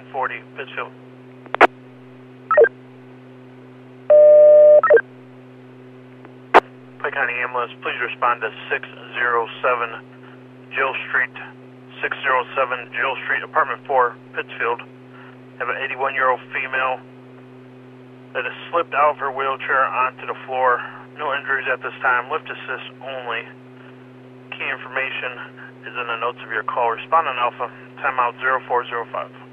40, Pittsfield. Pike County Ambulance, please respond to 607 Jill Street, 607 Jill Street, apartment 4, Pittsfield. Have an 81-year-old female that has slipped out of her wheelchair onto the floor. No injuries at this time, lift assist only. Key information is in the notes of your call. Respond on Alpha, timeout 0405.